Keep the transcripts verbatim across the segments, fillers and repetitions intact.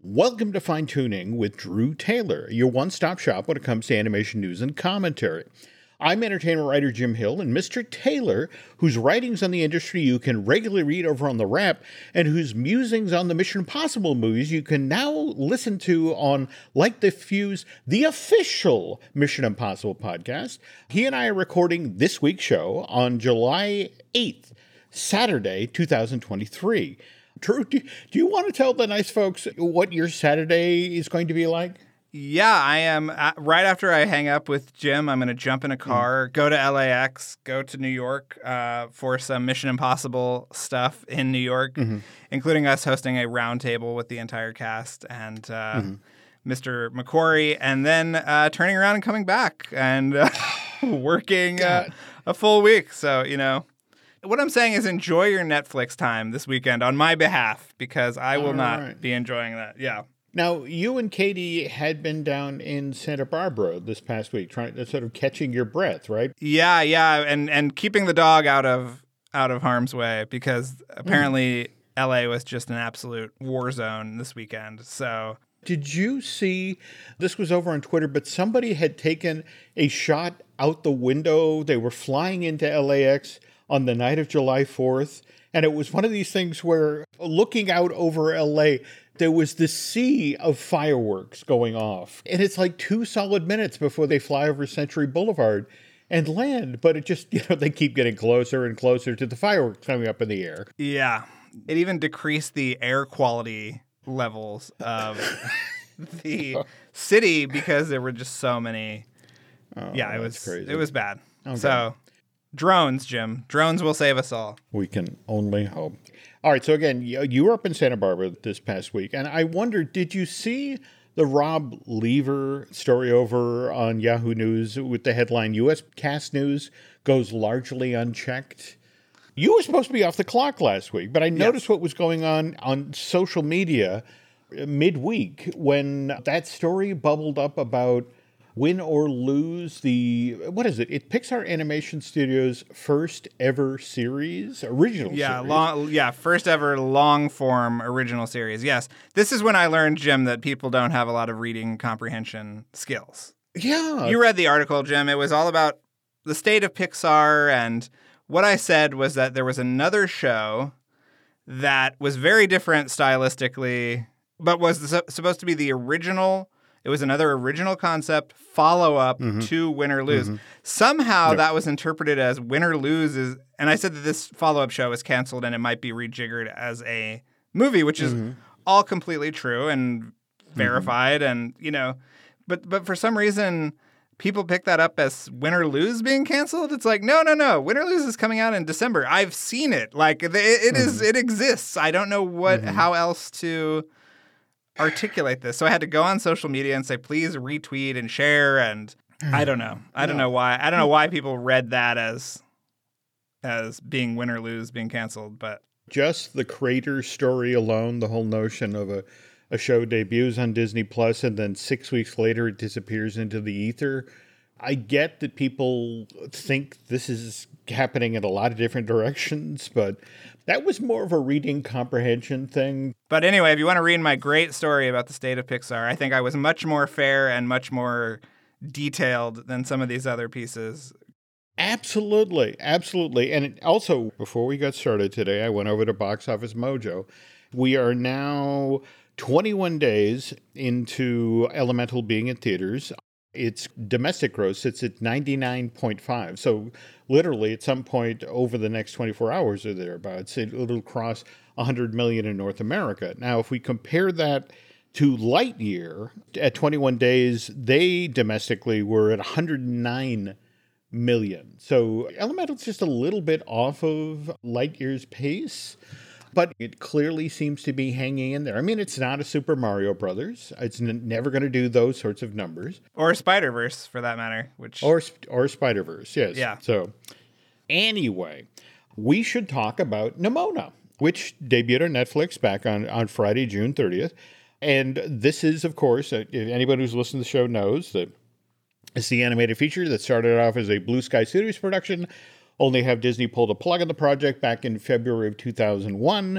Welcome to Fine Tuning with Drew Taylor, your one-stop shop when it comes to animation news and commentary. I'm entertainment writer Jim Hill, and Mister Taylor, whose writings on the industry you can regularly read over on The Wrap, and whose musings on the Mission Impossible movies you can now listen to on Like the Fuse, the official Mission Impossible podcast. He and I are recording this week's show on July eighth, Saturday, two thousand twenty-three. Drew, do, do you want to tell the nice folks what your Saturday is going to be like? Yeah, I am. Uh, right after I hang up with Jim, I'm going to jump in a car, mm. go to L A X, go to New York uh, for some Mission Impossible stuff in New York, mm-hmm. including us hosting a roundtable with the entire cast and uh, mm-hmm. Mister McQuarrie, and then uh, turning around and coming back and uh, working uh, a full week. So, you know. What I'm saying is enjoy your Netflix time this weekend on my behalf, because I will All not right. be enjoying that. Yeah. Now, you and Katie had been down in Santa Barbara this past week, trying to sort of catching your breath, right? Yeah, yeah, and and keeping the dog out of out of harm's way, because apparently mm. L A was just an absolute war zone this weekend. So, did you see, this was over on Twitter, but somebody had taken a shot out the window. They were flying into L A X on the night of July fourth, and it was one of these things where, looking out over L A, there was this sea of fireworks going off. And it's like two solid minutes before they fly over Century Boulevard and land. But it just, you know, they keep getting closer and closer to the fireworks coming up in the air. Yeah. It even decreased the air quality levels of the city because there were just so many. Oh, yeah, it was crazy. It was bad. Okay. So drones, Jim. Drones will save us all. We can only hope. All right, so again, you were up in Santa Barbara this past week, and I wonder, did you see the Rob Lever story over on Yahoo News with the headline, U S cast news goes largely unchecked? You were supposed to be off the clock last week, but I noticed yes. what was going on on social media midweek when that story bubbled up about Win or Lose, the, what is it? It Pixar Animation Studios' first ever series, original yeah, series. Long, yeah, first ever long form original series. Yes. This is when I learned, Jim, that people don't have a lot of reading comprehension skills. Yeah. You read the article, Jim. It was all about the state of Pixar, and what I said was that there was another show that was very different stylistically, but was supposed to be the original. It was another original concept follow-up mm-hmm. to Win or Lose. Mm-hmm. Somehow yep. that was interpreted as Win or Lose is, and I said that this follow-up show is canceled and it might be rejiggered as a movie, which is mm-hmm. all completely true and verified, mm-hmm. and you know, but but for some reason people pick that up as Win or Lose being canceled. It's like no, no, no. Win or Lose is coming out in December. I've seen it. Like it, it mm-hmm. is, it exists. I don't know what mm-hmm. how else to articulate this. So I had to go on social media and say, please retweet and share. And I don't know. I don't no. know why. I don't know why people read that as as being Win or Lose being canceled. But just the Crater story alone, the whole notion of a, a show debuts on Disney Plus and then six weeks later it disappears into the ether. I get that people think this is happening in a lot of different directions, but that was more of a reading comprehension thing. But anyway, if you want to read my great story about the state of Pixar, I think I was much more fair and much more detailed than some of these other pieces. Absolutely. Absolutely. And also, before we got started today, I went over to Box Office Mojo. We are now twenty-one days into Elemental being in theaters. Its domestic gross sits at ninety-nine point five. So literally at some point over the next twenty-four hours or thereabouts, it'll cross one hundred million in North America. Now, if we compare that to Lightyear, at twenty-one days, they domestically were at one hundred nine million. So Elemental's just a little bit off of Lightyear's pace, but it clearly seems to be hanging in there. I mean, it's not a Super Mario Brothers. It's n- never going to do those sorts of numbers. Or Spider-Verse, for that matter. Which Or or Spider-Verse, yes. Yeah. So, anyway, we should talk about Nimona, which debuted on Netflix back on, on Friday, June thirtieth. And this is, of course, uh, if anybody who's listened to the show knows that it's the animated feature that started off as a Blue Sky Studios production, only have Disney pulled a plug on the project back in February of two thousand one.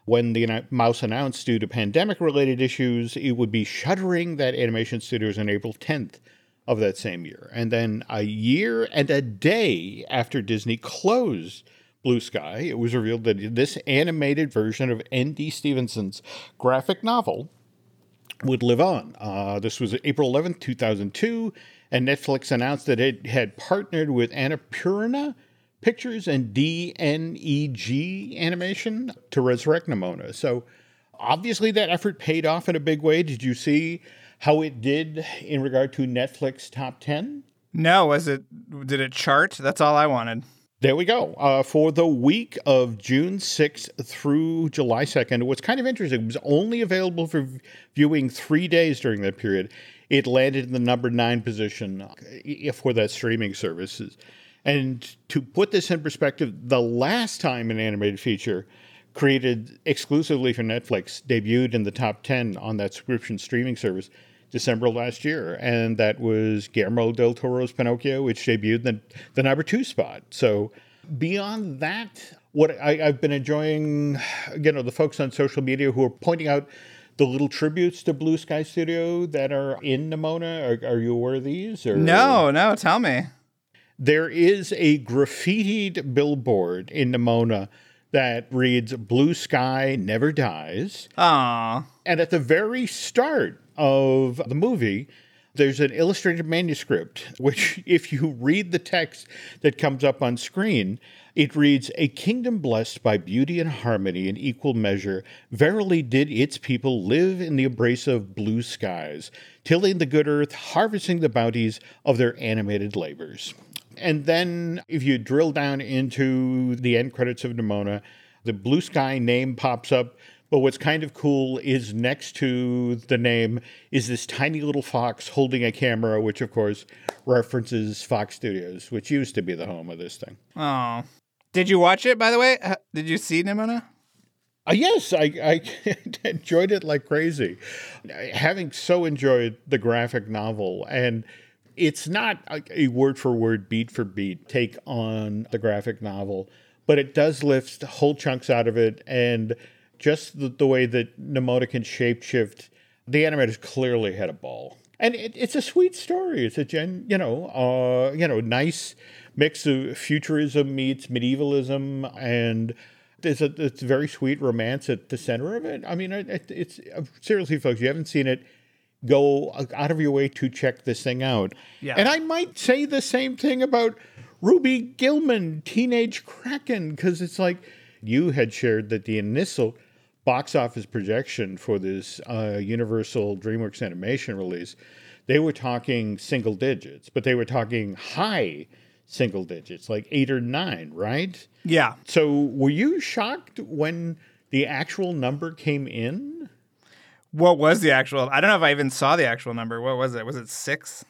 when the Mouse announced due to pandemic-related issues, it would be shuttering that animation studios on April tenth of that same year. And then a year and a day after Disney closed Blue Sky, it was revealed that this animated version of N D Stevenson's graphic novel would live on. Uh, this was April eleventh, two thousand two, and Netflix announced that it had partnered with Annapurna Pictures and D N E G Animation to resurrect Nimona. So obviously that effort paid off in a big way. Did you see how it did in regard to Netflix top ten? No, was it? Did it chart? That's all I wanted. There we go. Uh, for the week of June sixth through July second, what's kind of interesting, it was only available for viewing three days during that period. It landed in the number nine position for that streaming services. And to put this in perspective, the last time an animated feature created exclusively for Netflix debuted in the top ten on that subscription streaming service December last year, and that was Guillermo del Toro's Pinocchio, which debuted in the, the number two spot. So beyond that, what I, I've been enjoying, you know, the folks on social media who are pointing out the little tributes to Blue Sky Studio that are in Nimona. Are, are you aware of these? Or? No, no, tell me. There is a graffitied billboard in Nimona that reads, "Blue Sky Never Dies." Aww. And at the very start of the movie, there's an illustrated manuscript, which if you read the text that comes up on screen, it reads, "A kingdom blessed by beauty and harmony in equal measure, verily did its people live in the embrace of blue skies, tilling the good earth, harvesting the bounties of their animated labors." And then if you drill down into the end credits of Nimona, the Blue Sky name pops up. But what's kind of cool is next to the name is this tiny little fox holding a camera, which, of course, references Fox Studios, which used to be the home of this thing. Oh. Did you watch it, by the way? Did you see Nimona? Uh, yes, I, I enjoyed it like crazy. Having so enjoyed the graphic novel, and it's not a, a word-for-word, beat-for-beat take on the graphic novel, but it does lift whole chunks out of it, and just the, the way that Nimona can shapeshift, the animators clearly had a ball. And it, it's a sweet story. It's a gen, you know, uh, you know, nice mix of futurism meets medievalism, and there's a it's a very sweet romance at the center of it. I mean, it, it's seriously, folks, you haven't seen it, go out of your way to check this thing out. Yeah. And I might say the same thing about Ruby Gilman, Teenage Kraken, because it's like you had shared that the initial box office projection for this uh, Universal DreamWorks Animation release, they were talking single digits, but they were talking high single digits, like eight or nine, right? Yeah. So were you shocked when the actual number came in? What was the actual? I don't know if I even saw the actual number. What was it? Was it six?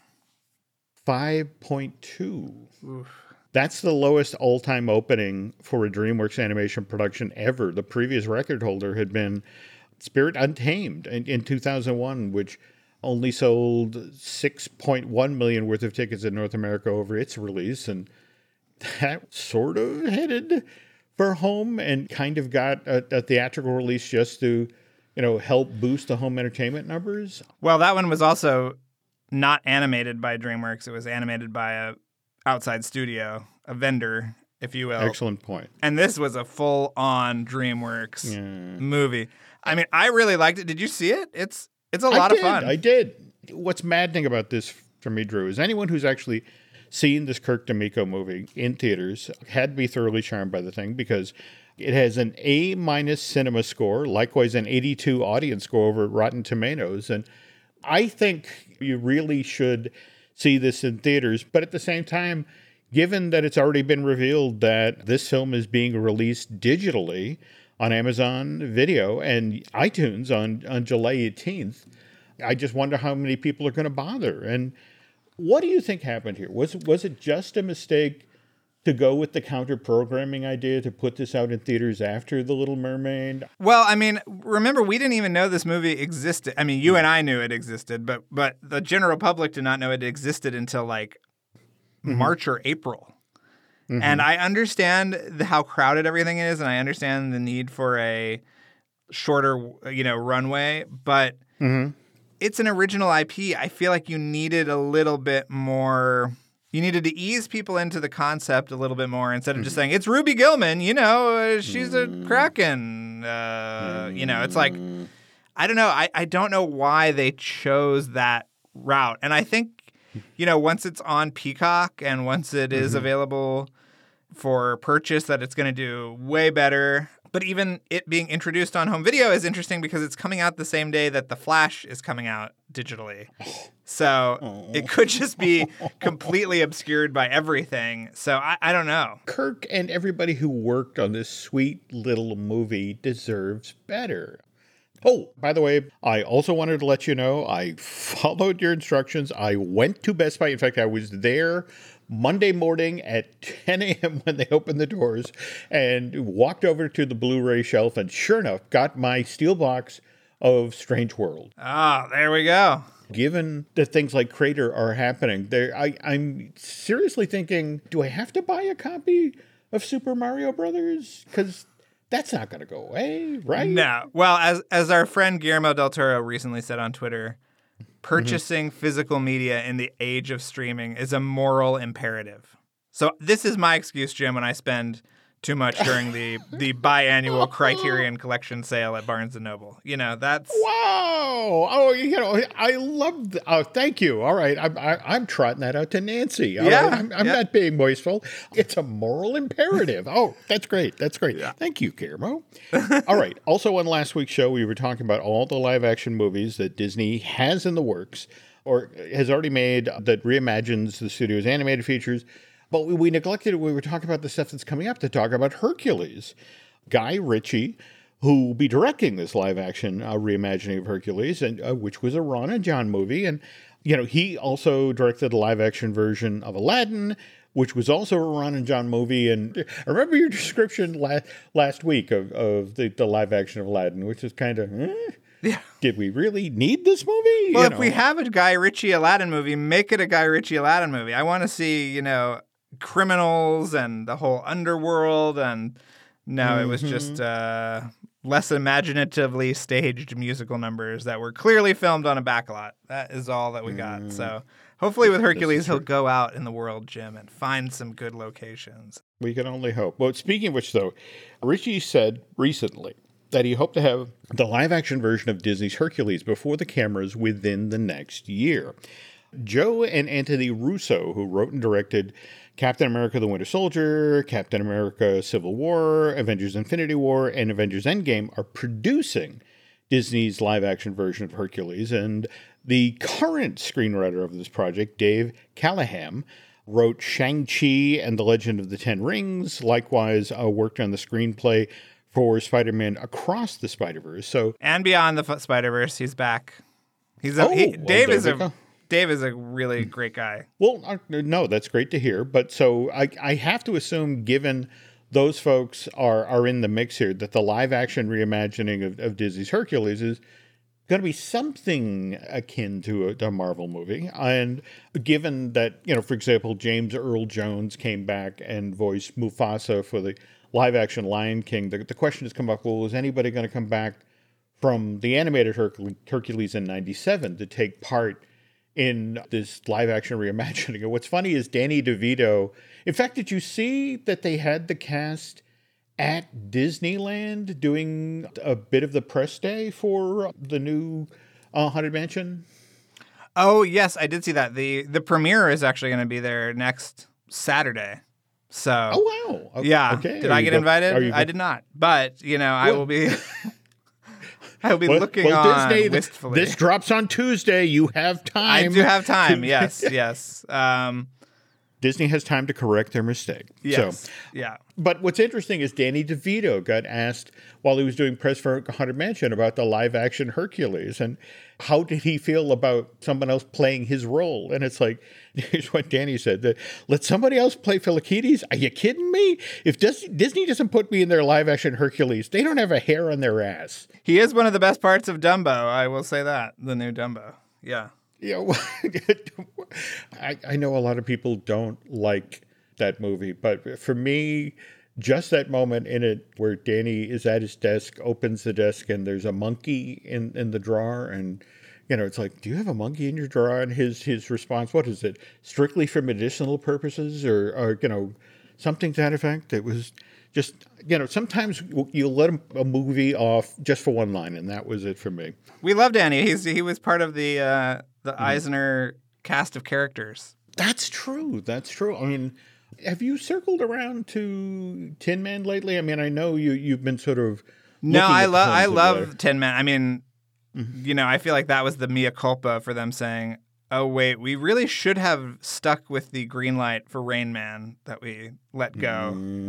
five point two. That's the lowest all-time opening for a DreamWorks animation production ever. The previous record holder had been Spirit Untamed in, in two thousand one, which only sold six point one million worth of tickets in North America over its release. And that sort of headed for home and kind of got a, a theatrical release just to, you know, help boost the home entertainment numbers. Well, that one was also not animated by DreamWorks. It was animated by a outside studio, a vendor, if you will. Excellent point. And this was a full-on DreamWorks Yeah. movie. I mean, I really liked it. Did you see it? It's it's a lot I of did, fun. I did. What's maddening about this for me, Drew, is anyone who's actually seen this Kirk D'Amico movie in theaters had to be thoroughly charmed by the thing, because it has an A minus cinema score, likewise an eighty-two audience score over Rotten Tomatoes. And I think you really should see this in theaters. But at the same time, given that it's already been revealed that this film is being released digitally on Amazon Video and iTunes on, on July eighteenth, I just wonder how many people are going to bother. And what do you think happened here? Was, was it just a mistake to go with the counter-programming idea to put this out in theaters after The Little Mermaid? Well, I mean, remember, we didn't even know this movie existed. I mean, you and I knew it existed, but but the general public did not know it existed until like mm-hmm. March or April. Mm-hmm. And I understand the, how crowded everything is, and I understand the need for a shorter, you know, runway, but Mm-hmm. it's an original I P. I feel like you needed a little bit more. You needed to ease people into the concept a little bit more instead of just saying it's Ruby Gillman. You know, uh, she's a Kraken. Uh, you know, it's like I don't know. I, I don't know why they chose that route, and I think you know once it's on Peacock and once it is Mm-hmm. available for purchase, that it's going to do way better. But even it being introduced on home video is interesting because it's coming out the same day that The Flash is coming out digitally. So Oh. it could just be completely obscured by everything. So I, I don't know. Kirk and everybody who worked on this sweet little movie deserves better. Oh, by the way, I also wanted to let you know I followed your instructions. I went to Best Buy. In fact, I was there Monday morning at ten a.m. when they opened the doors and walked over to the Blu-ray shelf and sure enough got my steel box of Strange World. Ah, there we go. Given that things like Crater are happening, there I, I'm seriously thinking, do I have to buy a copy of Super Mario Brothers? Because that's not going to go away, right? No. Well, as as our friend Guillermo del Toro recently said on Twitter, purchasing mm-hmm. physical media in the age of streaming is a moral imperative. So this is my excuse, Jim, when I spend too much during the, the biannual Criterion Collection sale at Barnes and Noble. You know, that's... Wow! Oh, you know, I love... Th- oh, thank you. All right, I'm, I, I'm trotting that out to Nancy. All yeah. right? I'm, I'm yeah. not being wasteful. It's a moral imperative. Oh, that's great. That's great. Yeah. Thank you, Guillermo. All right. Also, on last week's show, we were talking about all the live-action movies that Disney has in the works or has already made that reimagines the studio's animated features. But we, we neglected it. We were talking about the stuff that's coming up to talk about Hercules. Guy Ritchie, who will be directing this live-action uh, reimagining of Hercules, and uh, which was a Ron and John movie. And, you know, he also directed a live-action version of Aladdin, which was also a Ron and John movie. And I remember your description la- last week of, of the, the live-action of Aladdin, which is kind of... Eh? Yeah. Did we really need this movie? Well, you if know. we have a Guy Ritchie Aladdin movie, make it a Guy Ritchie Aladdin movie. I want to see, you know... criminals and the whole underworld, and no, mm-hmm. it was just uh, less imaginatively staged musical numbers that were clearly filmed on a backlot. That is all that we got. Mm. So hopefully with Hercules, he'll go out in the world, Jim, and find some good locations. We can only hope. Well, speaking of which, though, Ritchie said recently that he hoped to have the live-action version of Disney's Hercules before the cameras within the next year. Joe and Anthony Russo, who wrote and directed Captain America the Winter Soldier, Captain America Civil War, Avengers Infinity War, and Avengers Endgame, are producing Disney's live-action version of Hercules. And the current screenwriter of this project, Dave Callaham, wrote Shang-Chi and the Legend of the Ten Rings, likewise uh, worked on the screenplay for Spider-Man Across the Spider-Verse. So, and Beyond the Spider-Verse, he's back. He's a, oh, he, well, Dave is a... Go. Dave is a really great guy. Well, uh, no, that's great to hear. But so I, I have to assume, given those folks are, are in the mix here, that the live action reimagining of, of Disney's Hercules is going to be something akin to a, to a Marvel movie. And given that, you know, for example, James Earl Jones came back and voiced Mufasa for the live action Lion King, the, the question has come up, well, is anybody going to come back from the animated Hercules, Hercules in ninety-seven to take part in this live-action reimagining? And what's funny is Danny DeVito... In fact, did you see that they had the cast at Disneyland doing a bit of the press day for the new uh, Haunted Mansion? Oh, yes, I did see that. The The premiere is actually going to be there next Saturday. So, oh, wow. Okay. Yeah. Okay. Did Are I you get go- invited? are you I go- did not. But, you know, I Well- will be... I will be Well, looking well, on Disney, wistfully. This drops on Tuesday. You have time. I do have time. Yes, yes. Um, Disney has time to correct their mistake. yes. So, yeah. but what's interesting is Danny DeVito got asked while he was doing press for Haunted Mansion about the live-action Hercules, and how did he feel about someone else playing his role? And it's like, here's what Danny said: that, let somebody else play Philoctetes? Are you kidding me? If Dis- Disney doesn't put me in their live-action Hercules, they don't have a hair on their ass. He is one of the best parts of Dumbo. I will say that. The new Dumbo. Yeah. You know, I, I know a lot of people don't like that movie, but for me, just that moment in it where Danny is at his desk, opens the desk, and there's a monkey in, in the drawer. And, you know, it's like, do you have a monkey in your drawer? And his, his response, what is it? Strictly for medicinal purposes or, or, you know, something to that effect. It was just, you know, sometimes you let a movie off just for one line, and that was it for me. We love Danny. He's, he was part of the, uh, the Eisner mm. cast of characters. That's true. That's true. I mean, have you circled around to Tin Man lately? I mean, I know you, you've been sort of... No, I love I love Tin Man. I mean, mm-hmm. you know, I feel like that was the mea culpa for them saying, oh, wait, we really should have stuck with the green light for Rain Man that we let go. Mm-hmm.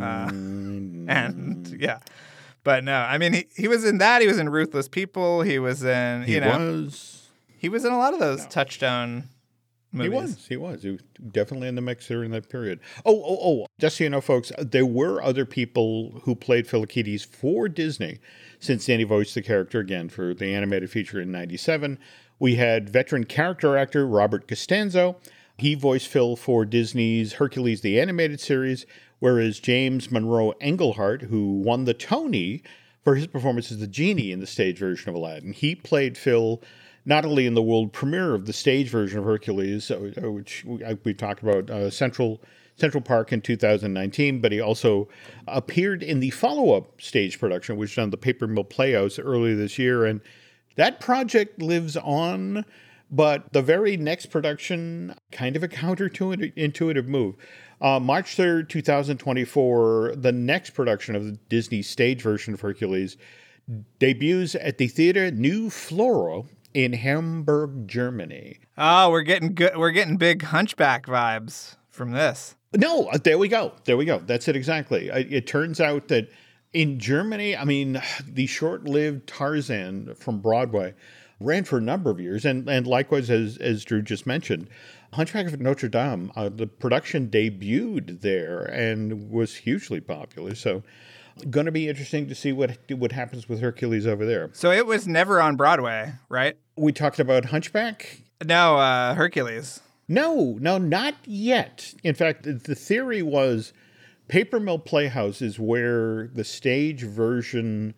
Uh, and, yeah. But no, I mean, he, he was in that. He was in Ruthless People. He was in, you he know... was. He was in a lot of those no. Touchstone movies. He was. He was. He was definitely in the mix during that period. Oh, oh, oh. Just so you know, folks, there were other people who played Philokethes for Disney since Danny voiced the character again for the animated feature in ninety-seven. We had veteran character actor Robert Costanzo. He voiced Phil for Disney's Hercules the Animated Series, whereas James Monroe Englehart, who won the Tony for his performance as the genie in the stage version of Aladdin, he played Phil not only in the world premiere of the stage version of Hercules, which we talked about, uh, Central Central Park in two thousand nineteen, but he also appeared in the follow-up stage production, which was on the Paper Mill Playhouse earlier this year. And that project lives on, but the very next production, kind of a counterintuitive move. Uh, March third, twenty twenty-four, the next production of the Disney stage version of Hercules debuts at the Theater New Flora in Hamburg, Germany. Oh, we're getting good. We're getting big Hunchback vibes from this. No, there we go. There we go. That's it exactly. It, it turns out that in Germany, I mean, the short-lived Tarzan from Broadway ran for a number of years, and, and likewise, as as Drew just mentioned, Hunchback of Notre Dame, uh, the production debuted there and was hugely popular. So, going to be interesting to see what what happens with Hercules over there. So it was never on Broadway, right? We talked about Hunchback? No, uh, Hercules. No, no, not yet. In fact, the theory was Paper Mill Playhouse is where the stage version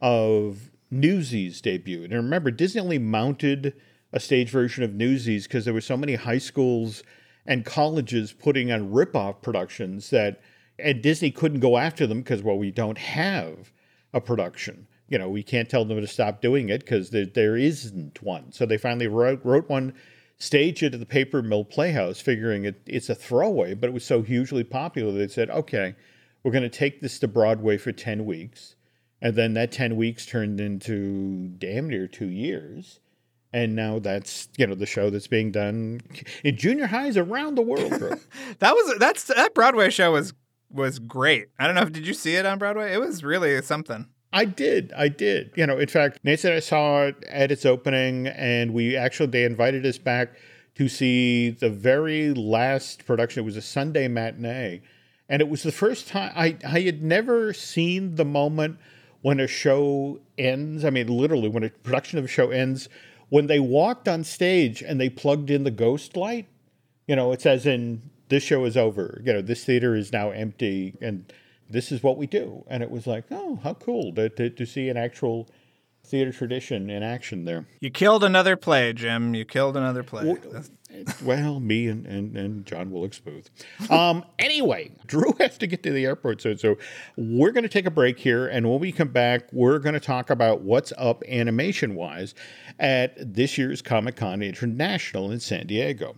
of Newsies debuted. And remember, Disney only mounted a stage version of Newsies because there were so many high schools and colleges putting on rip-off productions that, and Disney couldn't go after them because, well, we don't have a production. You know, we can't tell them to stop doing it because there, there isn't one. So they finally wrote, wrote one, staged it at the Paper Mill Playhouse, figuring it, it's a throwaway, but it was so hugely popular they said, okay, we're going to take this to Broadway for ten weeks. And then that ten weeks turned into damn near two years. And now that's, you know, the show that's being done in junior highs around the world. that was, that's, that Broadway show was, was great. I don't know if, did you see it on Broadway? It was really something. I did. I did. You know, in fact, Nate said I saw it at its opening, and we actually, they invited us back to see the very last production. It was a Sunday matinee. And it was the first time, I, I had never seen the moment when a show ends. I mean, literally, when a production of a show ends, when they walked on stage and they plugged in the ghost light. You know, it's as in, this show is over. You know, this theater is now empty, and this is what we do. And it was like, oh, how cool to, to, to see an actual theater tradition in action there. You killed another play, Jim. You killed another play. Well, well me and, and, and John Wilkes Booth. Um, anyway, Drew has to get to the airport soon. So we're going to take a break here. And when we come back, we're going to talk about what's up animation-wise at this year's Comic-Con International in San Diego.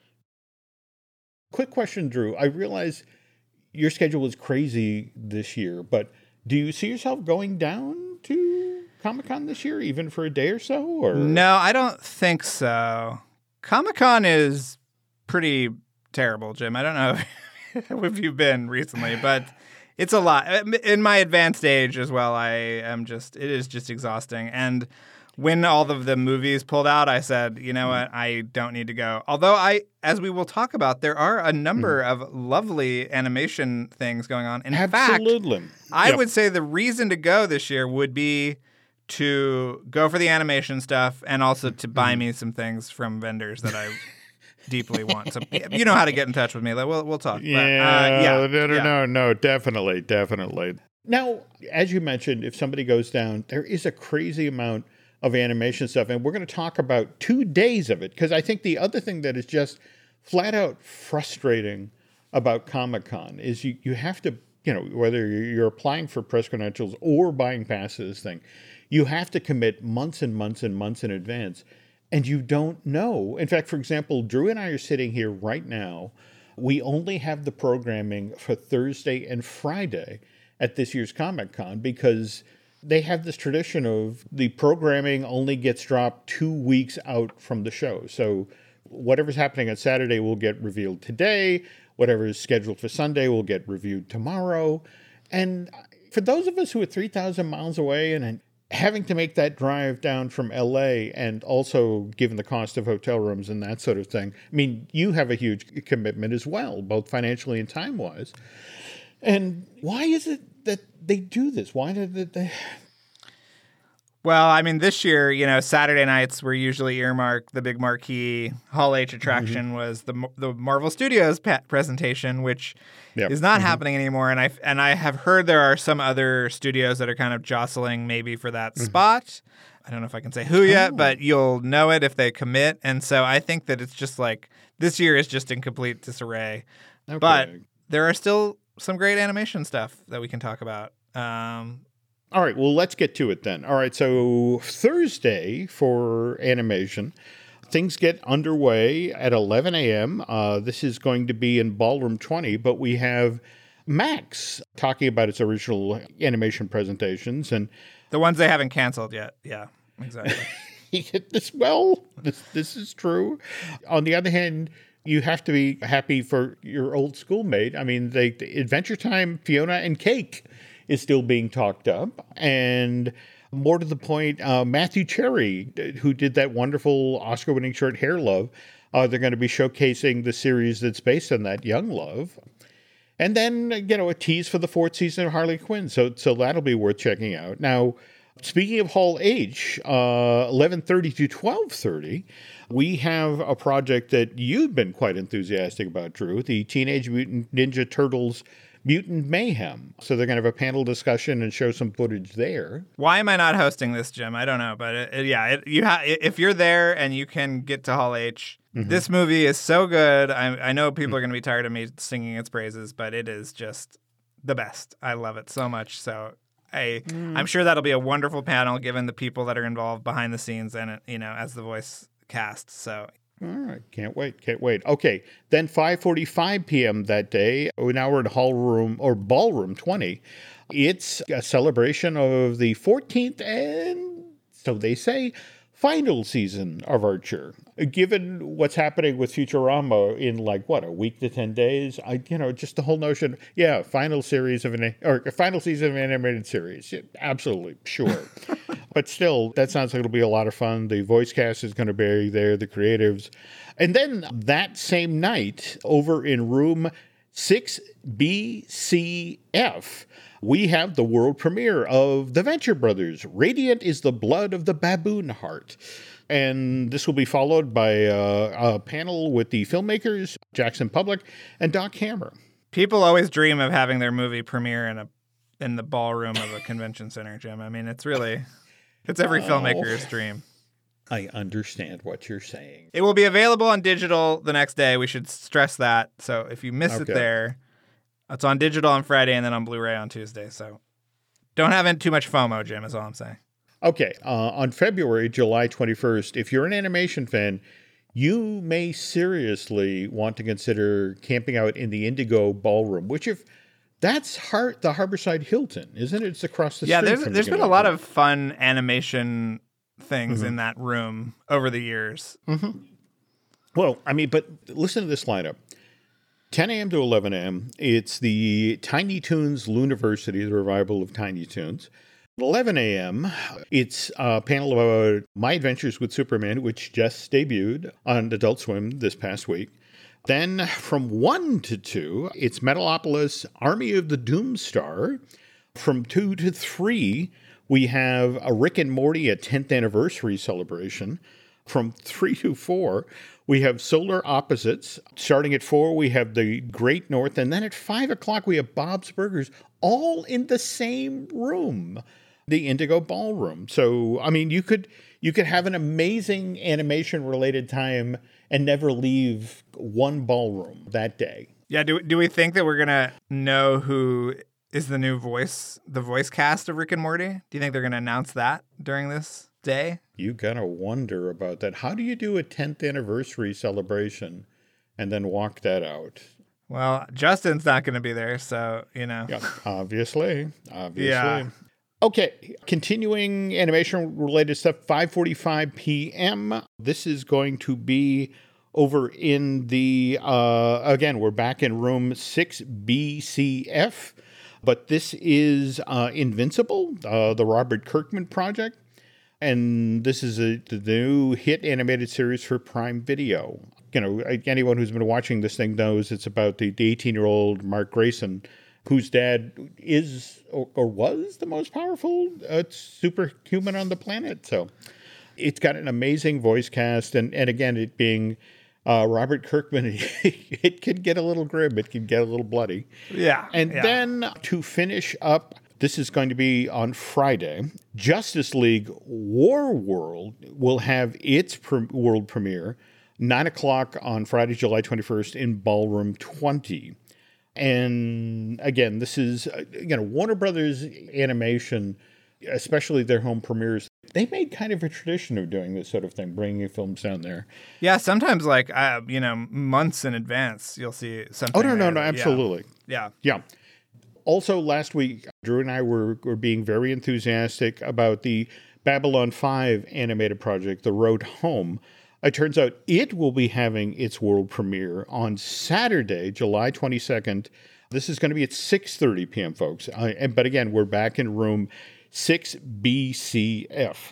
Quick question, Drew. I realize your schedule is crazy this year, but do you see yourself going down to Comic-Con this year, even for a day or so? Or no, I don't think so. Comic-Con is pretty terrible, Jim. I don't know if you've been recently, but it's a lot. In my advanced age as well, I am just, it is just exhausting. And when all of the movies pulled out, I said, you know what, I don't need to go. Although I, as we will talk about, there are a number mm. of lovely animation things going on. In Absolutely. fact, I yep. would say the reason to go this year would be to go for the animation stuff and also to buy mm. me some things from vendors that I deeply want to. You know how to get in touch with me. Like, we'll we'll talk. Yeah, but, uh, yeah, no, no, yeah. no, no, definitely, definitely. Now, as you mentioned, if somebody goes down, there is a crazy amount of animation stuff, and we're going to talk about two days of it, because I think the other thing that is just flat out frustrating about Comic-Con is you, you have to, you know, whether you're applying for press credentials or buying passes, thing, you have to commit months and months and months in advance, and you don't know. In fact, for example, Drew and I are sitting here right now. We only have the programming for Thursday and Friday at this year's Comic-Con because they have this tradition of the programming only gets dropped two weeks out from the show. So whatever's happening on Saturday will get revealed today. Whatever is scheduled for Sunday will get reviewed tomorrow. And for those of us who are three thousand miles away and having to make that drive down from L A, and also given the cost of hotel rooms and that sort of thing, I mean, you have a huge commitment as well, both financially and time-wise. And why is it that they do this? Why did they... Well, I mean, this year, you know, Saturday nights were usually earmarked. The big marquee Hall H attraction mm-hmm. was the the Marvel Studios pa- presentation, which yep. is not mm-hmm. happening anymore. And I and I have heard there are some other studios that are kind of jostling maybe for that mm-hmm. spot. I don't know if I can say who yet, oh. but you'll know it if they commit. And so I think that it's just like this year is just in complete disarray. Okay. But there are still some great animation stuff that we can talk about. Um, All right, well, let's get to it then. All right, so Thursday for animation, things get underway at eleven a.m. Uh, this is going to be in Ballroom twenty, but we have Max talking about its original animation presentations. And the ones they haven't canceled yet. Yeah, exactly. this, well, this, this is true. On the other hand, you have to be happy for your old schoolmate. I mean, they, the Adventure Time, Fiona and Cake is still being talked up. And more to the point, uh, Matthew Cherry, who did that wonderful Oscar-winning short Hair Love, uh, they're going to be showcasing the series that's based on that, Young Love. And then, you know, a tease for the fourth season of Harley Quinn. So, so that'll be worth checking out. Now, speaking of Hall H, uh, eleven thirty to twelve thirty, we have a project that you've been quite enthusiastic about, Drew, the Teenage Mutant Ninja Turtles Mutant Mayhem. So they're going to have a panel discussion and show some footage there. Why am I not hosting this, Jim? I don't know. But it, it, yeah, it, you ha- if you're there and you can get to Hall H, mm-hmm. this movie is so good. I, I know people mm-hmm. are going to be tired of me singing its praises, but it is just the best. I love it so much. So I, mm. I'm sure that'll be a wonderful panel given the people that are involved behind the scenes and, you know, as the voice cast. So all right. Can't wait. Can't wait. Okay. Then five forty-five p.m. that day, now we're in Hall Room or Ballroom twenty. It's a celebration of the fourteenth and, so they say, final season of Archer. Given what's happening with Futurama in like, what, a week to ten days? I, you know, just the whole notion, yeah, final series of an, or final season of an animated series. Yeah, absolutely. Sure. But still, that sounds like it'll be a lot of fun. The voice cast is going to be there, the creatives. And then that same night, over in room six B C F, we have the world premiere of The Venture Brothers. Radiant is the Blood of the Baboon Heart. And this will be followed by uh, a panel with the filmmakers, Jackson Public and Doc Hammer. People always dream of having their movie premiere in a in the ballroom of a convention center, Jim. I mean, it's really, it's every oh, filmmaker's dream. I understand what you're saying. It will be available on digital the next day. We should stress that. So if you miss okay. it there, it's on digital on Friday and then on Blu-ray on Tuesday. So don't have too much FOMO, Jim, is all I'm saying. Okay. Uh, on February, July twenty-first, if you're an animation fan, you may seriously want to consider camping out in the Indigo Ballroom, which if that's Har- the Harborside Hilton, isn't it? It's across the yeah, street there's, from there's the been a lot of fun animation things mm-hmm. in that room over the years. Mm-hmm. Well, I mean, but listen to this lineup. ten a.m. to eleven a.m., it's the Tiny Toons Looniversity, the revival of Tiny Toons. eleven a.m., it's a panel about My Adventures with Superman, which just debuted on Adult Swim this past week. Then from one to two, it's Metalopolis Army of the Doomstar. From two to three, we have a Rick and Morty, a tenth anniversary celebration. From three to four, we have Solar Opposites. Starting at four, we have The Great North. And then at five o'clock, we have Bob's Burgers, all in the same room, the Indigo Ballroom. So, I mean, you could you could have an amazing animation-related time and never leave one ballroom that day. Yeah, do, do we think that we're going to know who is the new voice, the voice cast of Rick and Morty? Do you think they're going to announce that during this day? You gotta wonder about that. How do you do a tenth anniversary celebration and then walk that out? Well, Justin's not going to be there, so, you know. Yeah, obviously. Obviously. Yeah. Okay, continuing animation-related stuff, five forty-five p.m. This is going to be over in the, uh, again, we're back in room six B C F, but this is uh, Invincible, uh, the Robert Kirkman project. And this is a, the new hit animated series for Prime Video. You know, anyone who's been watching this thing knows it's about the eighteen-year-old Mark Grayson, whose dad is or, or was the most powerful uh, superhuman on the planet. So it's got an amazing voice cast. And, and again, it being uh, Robert Kirkman, it can get a little grim. It can get a little bloody. Yeah. And yeah. then to finish up, this is going to be on Friday. Justice League War World will have its pre- world premiere, nine o'clock on Friday, July twenty-first in Ballroom twenty. And again, this is, you know, Warner Brothers Animation, especially their home premieres, they made kind of a tradition of doing this sort of thing, bringing films down there. Yeah, sometimes like, uh, you know, months in advance, you'll see something. Oh, no, no, there. no, absolutely. Yeah. Yeah. Also, last week, Drew and I were, were being very enthusiastic about the Babylon five animated project, The Road Home. It turns out it will be having its world premiere on Saturday, July twenty-second. This is going to be at six thirty p.m., folks. Uh, and, but again, we're back in room six B C F.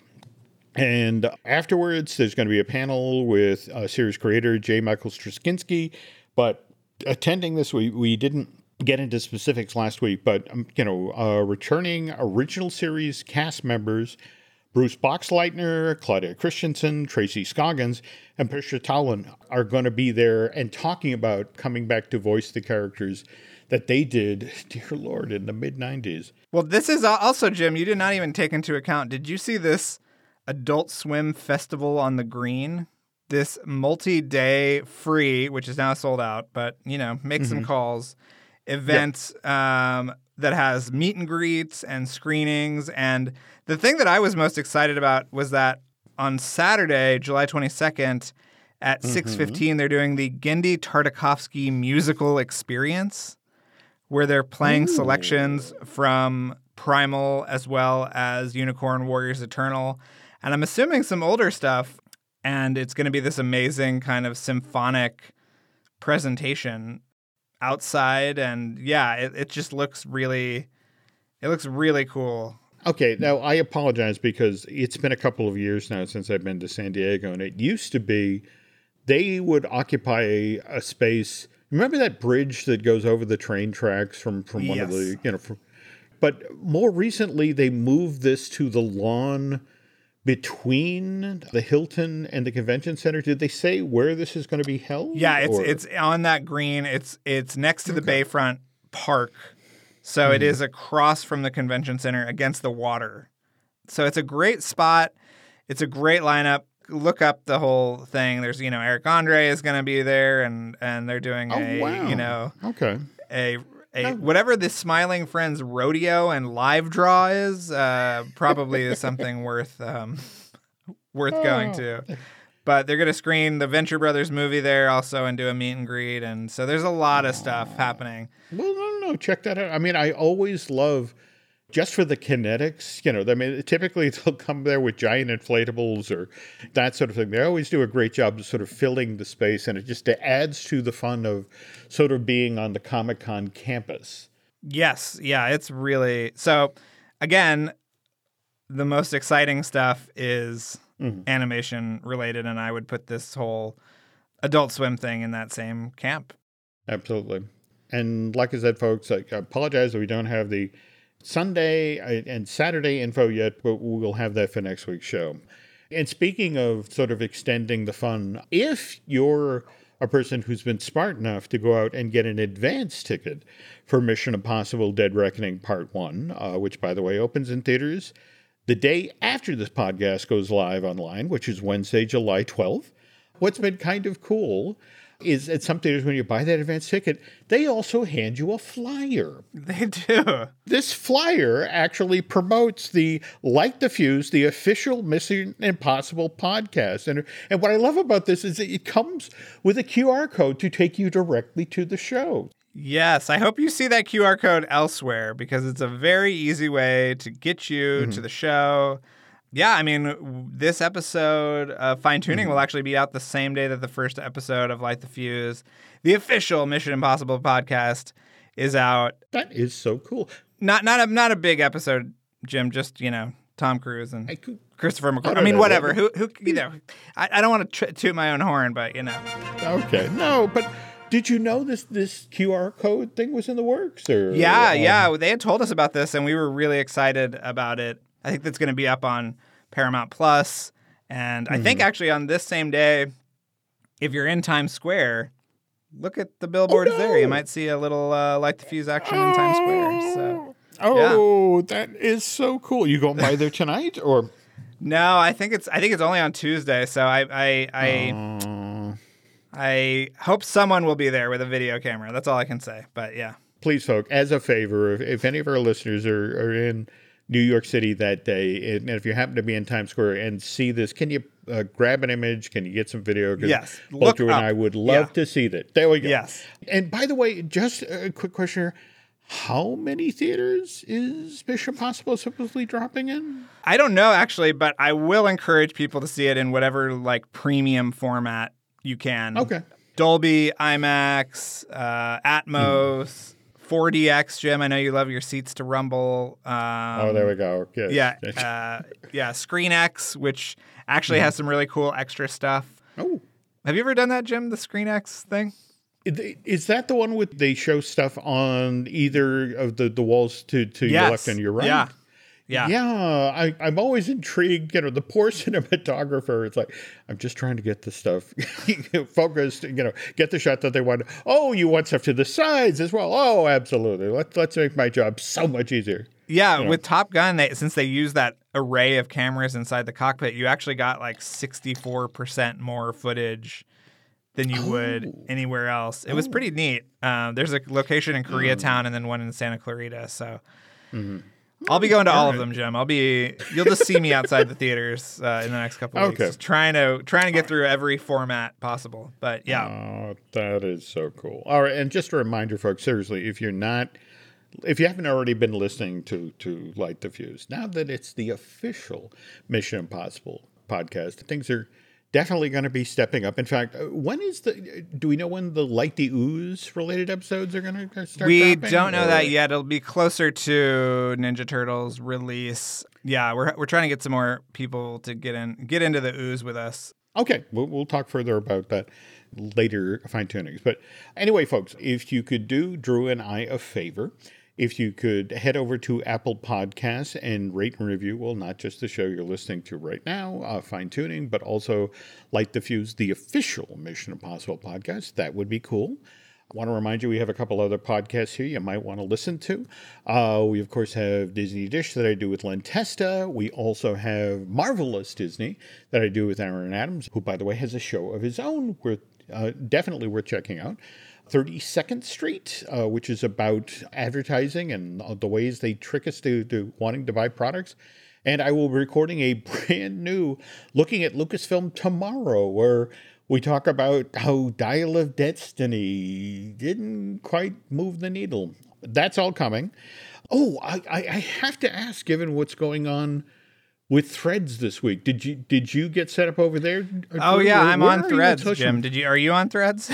And afterwards, there's going to be a panel with uh, series creator J. Michael Straczynski. But attending this, we, we didn't get into specifics last week, but, um, you know, uh, returning original series cast members, Bruce Boxleitner, Claudia Christensen, Tracy Scoggins, and Patricia Towlin are going to be there and talking about coming back to voice the characters that they did, dear Lord, in the mid nineties. Well, this is also, Jim, you did not even take into account. Did you see this Adult Swim Festival on the Green? This multi-day free, which is now sold out, but, you know, make mm-hmm. some calls, event yep. um, that has meet and greets and screenings. And the thing that I was most excited about was that on Saturday, July twenty-second at mm-hmm. six fifteen, they're doing the Genndy Tartakovsky musical experience, where they're playing Ooh. selections from Primal as well as Unicorn Warriors Eternal. And I'm assuming some older stuff. And it's going to be this amazing kind of symphonic presentation outside. And yeah, it, it just looks really, it looks really cool. Okay, now I apologize because it's been a couple of years now since I've been to San Diego. And it used to be they would occupy a, a space. Remember that bridge that goes over the train tracks from, from one yes. of the, you know, from, but more recently they moved this to the lawn between the Hilton and the Convention Center. Did they say where this is going to be held? Yeah, it's or? it's on that green. It's it's next to the okay. Bayfront Park. So mm. it is across from the Convention Center against the water. So it's a great spot. It's a great lineup. Look up the whole thing. There's, you know, Eric Andre is going to be there, and and they're doing oh, a, wow. you know, okay. a A, whatever the Smiling Friends rodeo and live draw is, uh, probably is something worth um, worth oh. going to. But they're going to screen the Venture Brothers movie there also and do a meet and greet. And so there's a lot of stuff oh. happening. Well, no, no, check that out. I mean, I always love, just for the kinetics, you know, I mean, typically they'll come there with giant inflatables or that sort of thing. They always do a great job of sort of filling the space, and it just adds to the fun of sort of being on the Comic-Con campus. Yes. Yeah, it's really... So, again, the most exciting stuff is mm-hmm. animation related, and I would put this whole Adult Swim thing in that same camp. Absolutely. And like I said, folks, I apologize that we don't have the Sunday and Saturday info yet, but we'll have that for next week's show. And speaking of sort of extending the fun, if you're a person who's been smart enough to go out and get an advance ticket for Mission Impossible Dead Reckoning Part one, uh, which, by the way, opens in theaters the day after this podcast goes live online, which is Wednesday, July twelfth. What's been kind of cool is at some theaters, when you buy that advance ticket, they also hand you a flyer. They do. This flyer actually promotes the Light the Fuse, the official Mission Impossible podcast. And, and what I love about this is that it comes with a Q R code to take you directly to the show. Yes, I hope you see that Q R code elsewhere because it's a very easy way to get you mm-hmm. to the show. Yeah, I mean, this episode of Fine Tuning mm-hmm. will actually be out the same day that the first episode of Light the Fuse, the official Mission Impossible podcast, is out. That is so cool. Not not a not a big episode, Jim. Just, you know, Tom Cruise and I could, Christopher McQuarrie. I, I mean, know, whatever. Who who you know? I, I don't want to toot my own horn, but you know. Okay, no, but. Did you know this this Q R code thing was in the works? Or Yeah, um... yeah. They had told us about this, and we were really excited about it. I think that's going to be up on Paramount Plus. And mm-hmm. I think actually on this same day, if you're in Times Square, look at the billboards oh, no. there. You might see a little uh, Light the Fuse action oh. in Times Square. So, oh, yeah. that is so cool. You going by there tonight? or No, I think it's I think it's only on Tuesday. So I... I, I uh... I hope someone will be there with a video camera. That's all I can say. But yeah. Please, folks, as a favor, if, if any of our listeners are, are in New York City that day, and if you happen to be in Times Square and see this, can you uh, grab an image? Can you get some video? Yes. Look Drew and I would love yeah. to see that. There we go. Yes. And by the way, just a quick question here. How many theaters is Mission Impossible supposedly dropping in? I don't know, actually, but I will encourage people to see it in whatever like premium format you can. Okay. Dolby, IMAX, uh, Atmos, mm. four D X, Jim. I know you love your seats to rumble. Um, oh, there we go. Yes. Yeah. Uh, yeah. ScreenX, which actually mm. has some really cool extra stuff. Oh. Have you ever done that, Jim, the ScreenX thing? Is that the one with they show stuff on either of the, the walls to, to yes. your left and your right? Yeah. Yeah. Yeah. I, I'm always intrigued. You know, the poor cinematographer, it's like, I'm just trying to get the stuff focused, you know, get the shot that they want. Oh, you want stuff to the sides as well. Oh, absolutely. Let's, let's make my job so much easier. Yeah. You know? With Top Gun, they, since they use that array of cameras inside the cockpit, you actually got like sixty-four percent more footage than you would oh. anywhere else. It was pretty neat. Um, there's a location in Koreatown mm. and then one in Santa Clarita. So mm-hmm. I'll be going to all, all right. of them, Jim. I'll be. You'll just see me outside the theaters uh, in the next couple of okay. weeks, trying to trying to get through every format possible. But yeah, oh, that is so cool. All right, and just a reminder, folks. Seriously, if you're not, if you haven't already been listening to to Light the Fuse, now that it's the official Mission Impossible podcast, things are definitely going to be stepping up. In fact, when is the, do we know when the Light the Ooze related episodes are going to start We dropping, don't know or? that yet. It'll be closer to Ninja Turtles release. Yeah, we're we're trying to get some more people to get in, get into the ooze with us. Okay, we'll, we'll talk further about that later, fine tunings. But anyway, folks, if you could do Drew and I a favor, if you could head over to Apple Podcasts and rate and review, well, not just the show you're listening to right now, uh, Fine Tuning, but also Light the Fuse, the official Mission Impossible podcast. That would be cool. I want to remind you we have a couple other podcasts here you might want to listen to. Uh, we, of course, have Disney Dish that I do with Len Testa. We also have Marvelous Disney that I do with Aaron Adams, who, by the way, has a show of his own. We're uh, definitely worth checking out. thirty-second Street, uh, which is about advertising and uh, the ways they trick us to, to wanting to buy products. And I will be recording a brand new Looking at Lucasfilm tomorrow, where we talk about how Dial of Destiny didn't quite move the needle. That's all coming. Oh, I, I have to ask, given what's going on with Threads this week, did you did you get set up over there? Oh, yeah, I'm on Threads, Jim. Did you? Are you on Threads?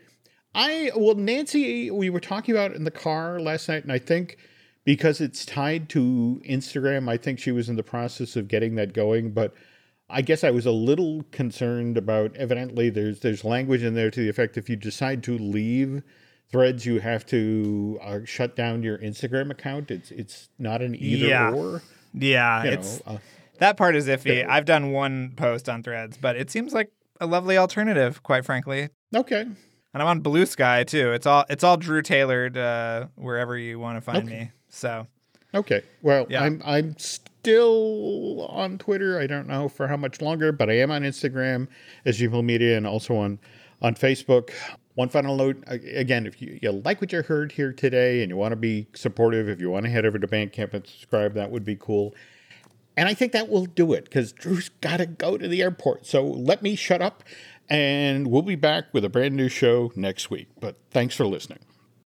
I, well, Nancy, we were talking about it in the car last night, and I think because it's tied to Instagram, I think she was in the process of getting that going, but I guess I was a little concerned about, evidently there's there's language in there to the effect if you decide to leave Threads, you have to uh, shut down your Instagram account. It's it's not an either yeah. or. Yeah, you it's know, uh, that part is iffy. I've done one post on Threads, but it seems like a lovely alternative, quite frankly. Okay. And I'm on Blue Sky too. It's all it's all Drew tailored uh, wherever you want to find Okay. me. So Okay. Well, Yeah. I'm I'm still on Twitter. I don't know for how much longer, but I am on Instagram as Gmail Media and also on on Facebook. One final note, a- again, if you, you like what you heard here today and you want to be supportive, if you want to head over to Bandcamp and subscribe, that would be cool. And I think that will do it because Drew's got to go to the airport. So let me shut up and we'll be back with a brand new show next week. But thanks for listening.